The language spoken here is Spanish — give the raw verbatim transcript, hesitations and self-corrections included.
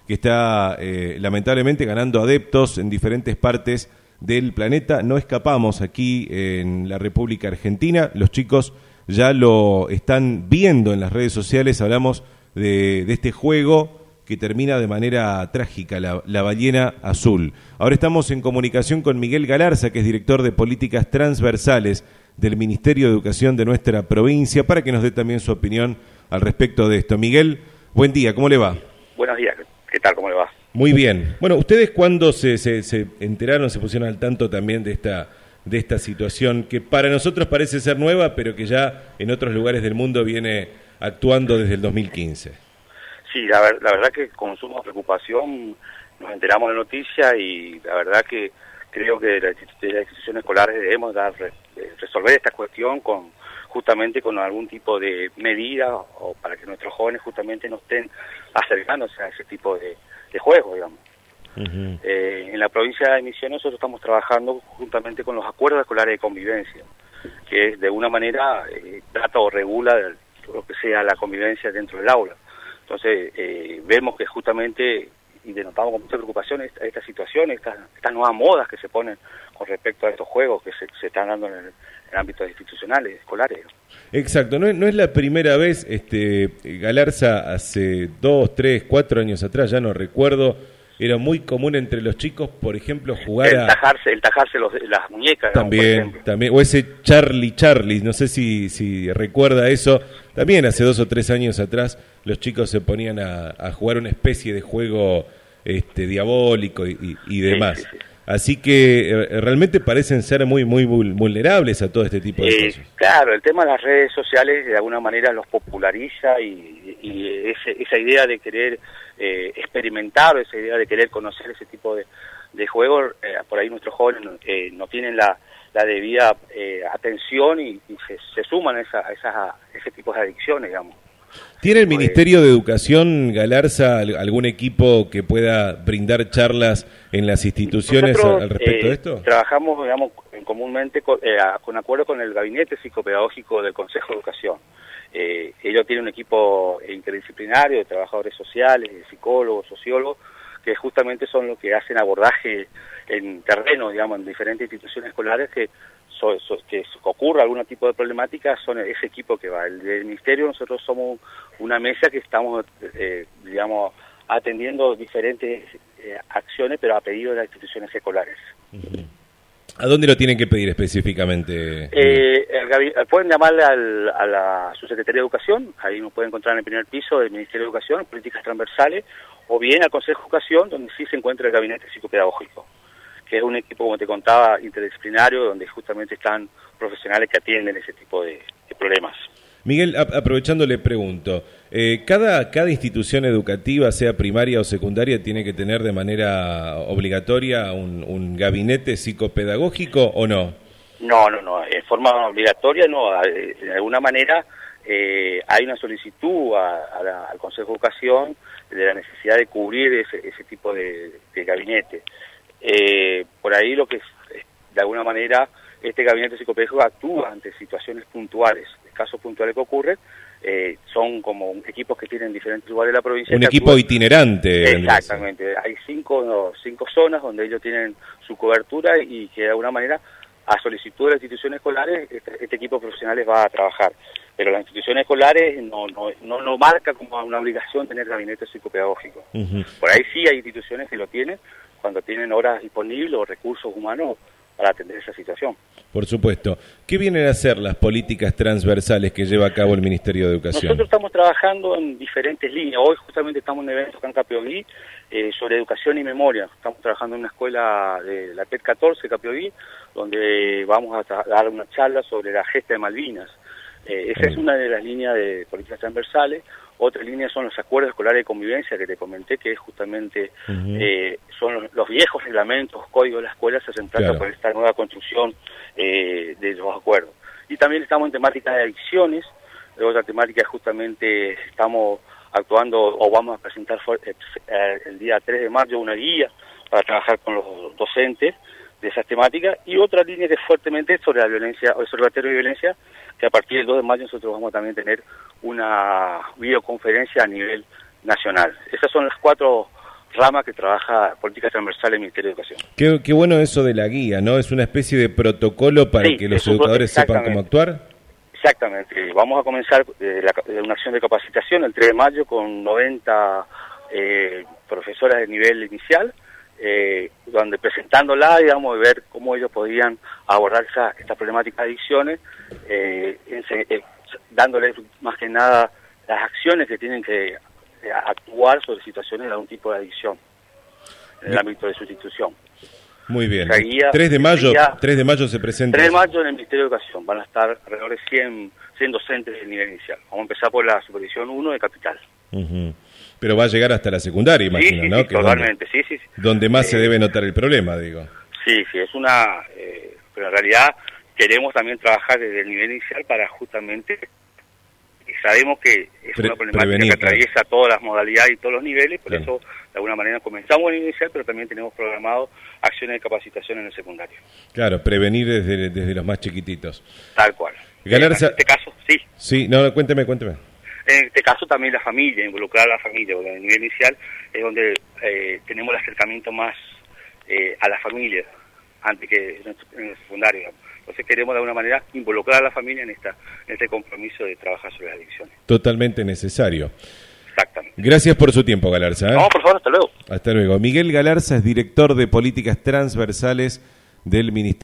que está eh, lamentablemente ganando adeptos en diferentes partes del planeta. No escapamos aquí en la República Argentina, los chicos ya lo están viendo en las redes sociales. Hablamos de, de este juego que termina de manera trágica, la, la ballena azul. Ahora estamos en comunicación con Miguel Galarza, que es director de políticas transversales del Ministerio de Educación de nuestra provincia, para que nos dé también su opinión al respecto de esto. Miguel, buen día, ¿cómo le va? Buenos días, ¿qué tal? ¿Cómo le va? Muy bien. Bueno, ¿ustedes cuándo se, se, se enteraron, se pusieron al tanto también de esta, de esta situación que para nosotros parece ser nueva, pero que ya en otros lugares del mundo viene actuando desde el dos mil quince? Sí, la, ver, la verdad que con suma preocupación nos enteramos de la noticia y la verdad que creo que de las instituciones escolares debemos dar, resolver esta cuestión con justamente con algún tipo de medida o para que nuestros jóvenes justamente no estén acercándose a ese tipo de, de juegos, digamos. Uh-huh. Eh, en la provincia de Misiones nosotros estamos trabajando juntamente con los acuerdos escolares de convivencia, que de una manera eh, trata o regula lo que sea la convivencia dentro del aula. Entonces, eh, vemos que justamente, y denotamos con mucha preocupación esta, esta situación, estas, estas nuevas modas que se ponen con respecto a estos juegos que se, se están dando en el, en el ámbito institucionales, escolares. Exacto, no es, no es la primera vez, este Galarza, hace dos, tres, cuatro años atrás, ya no recuerdo, era muy común entre los chicos, por ejemplo, jugar el a... Tajarse, el tajarse los, las muñecas. También, ¿no? también, o ese Charlie Charlie, no sé si, si recuerda eso, también hace dos o tres años atrás los chicos se ponían a, a jugar una especie de juego este, diabólico y, y, y demás. Sí, sí, sí. Así que eh, realmente parecen ser muy muy vulnerables a todo este tipo de eh, cosas. Claro, el tema de las redes sociales de alguna manera los populariza y, y ese, esa idea de querer eh, experimentar, esa idea de querer conocer ese tipo de, de juegos, eh, por ahí nuestros jóvenes eh, no tienen la, la debida eh, atención y, y se, se suman a, esa, a, esas, a ese tipo de adicciones, digamos. ¿Tiene el Ministerio de Educación, Galarza, algún equipo que pueda brindar charlas en las instituciones Nosotros, al respecto eh, de esto? Trabajamos, digamos, comúnmente con, eh, con acuerdo con el Gabinete Psicopedagógico del Consejo de Educación. Eh, ellos tienen un equipo interdisciplinario de trabajadores sociales, de psicólogos, sociólogos, que justamente son los que hacen abordaje en terreno, digamos, en diferentes instituciones escolares que So, so, que ocurra algún tipo de problemática, son ese equipo que va. El del Ministerio, nosotros somos una mesa que estamos, eh, digamos, atendiendo diferentes eh, acciones, pero a pedido de las instituciones escolares. Uh-huh. ¿A dónde lo tienen que pedir específicamente? Eh, el, pueden llamarle al, a la subsecretaría de Educación, ahí nos pueden encontrar en el primer piso del Ministerio de Educación, políticas transversales, o bien al Consejo de Educación, donde sí se encuentra el Gabinete Psicopedagógico, que es un equipo, como te contaba, interdisciplinario, donde justamente están profesionales que atienden ese tipo de, de problemas. Miguel, a, aprovechando le pregunto, eh, ¿cada, cada institución educativa, sea primaria o secundaria, tiene que tener de manera obligatoria un, un gabinete psicopedagógico o no? No, no, no, en forma obligatoria no, de alguna manera eh, hay una solicitud a, a la, al Consejo de Educación de la necesidad de cubrir ese, ese tipo de, de gabinete. Eh, por ahí lo que es, de alguna manera este gabinete psicopedagógico actúa ante situaciones puntuales, casos puntuales que ocurren, eh, son como equipos que tienen diferentes lugares de la provincia. Un equipo actúan... itinerante. Exactamente, hay cinco, no, cinco zonas donde ellos tienen su cobertura y que de alguna manera a solicitud de las instituciones escolares este, este equipo de profesionales va a trabajar. Pero las instituciones escolares no no no, no marca como una obligación tener gabinete psicopedagógico. Uh-huh. Por ahí sí hay instituciones que lo tienen, cuando tienen horas disponibles o recursos humanos para atender esa situación. Por supuesto. ¿Qué vienen a hacer las políticas transversales que lleva a cabo el Ministerio de Educación? Nosotros estamos trabajando en diferentes líneas. Hoy justamente estamos en un evento acá en Capiodí eh, sobre educación y memoria. Estamos trabajando en una escuela de la P E T catorce de Capiodí, donde vamos a dar una charla sobre la gesta de Malvinas. Eh, esa es una de las líneas de políticas transversales. Otra línea son los acuerdos escolares de convivencia que te comenté, que es justamente uh-huh. eh, son los, los viejos reglamentos, códigos de la escuela, se hacen plata claro. por esta nueva construcción eh, de los acuerdos. Y también estamos en temática de adicciones. De otra temática justamente estamos actuando o vamos a presentar eh, el día tres de mayo una guía para trabajar con los docentes de esas temáticas, y otra línea que es fuertemente sobre la violencia, o el observatorio de violencia, que a partir del dos de mayo nosotros vamos a también tener una videoconferencia a nivel nacional. Esas son las cuatro rama que trabaja política transversal en el Ministerio de Educación. Qué, qué bueno eso de la guía, ¿no? Es una especie de protocolo para Sí, que los un, educadores sepan cómo actuar. Exactamente. Vamos a comenzar eh, la, una acción de capacitación el tres de mayo con noventa eh, profesoras de nivel inicial, eh, donde presentándola, digamos, y ver cómo ellos podían abordar esa, esta problemática de adicciones, eh, eh, dándoles más que nada las acciones que tienen que eh, actuar sobre situaciones de algún tipo de adicción en el ámbito de su institución. Muy bien. Guía, tres de mayo, guía, tres de mayo se presenta. tres de mayo en el Ministerio de Educación. Van a estar alrededor de cien, cien docentes del nivel inicial. Vamos a empezar por la supervisión uno de Capital. Uh-huh. Pero va a llegar hasta la secundaria, imagino, sí, sí, ¿no? Sí, que totalmente, donde, sí, sí. Donde más eh, se debe notar el problema, digo. Sí, sí, es una... Eh, pero en realidad queremos también trabajar desde el nivel inicial para justamente... Sabemos que es Pre- una problemática prevenir, que atraviesa claro. todas las modalidades y todos los niveles, por Claro. eso de alguna manera comenzamos en el inicial, pero también tenemos programado acciones de capacitación en el secundario. Claro, prevenir desde, desde los más chiquititos. Tal cual. Galarza... En este caso, sí. Sí, no, cuénteme, cuénteme. En este caso también la familia, involucrar a la familia, porque en el nivel inicial es donde eh, tenemos el acercamiento más eh, a la familia, antes que en el secundario, digamos. Entonces queremos de alguna manera involucrar a la familia en esta en este compromiso de trabajar sobre las adicciones. Totalmente necesario. Exactamente. Gracias por su tiempo, Galarza. ¿eh? No, por favor, hasta luego. Hasta luego. Miguel Galarza es director de Políticas Transversales del Ministerio.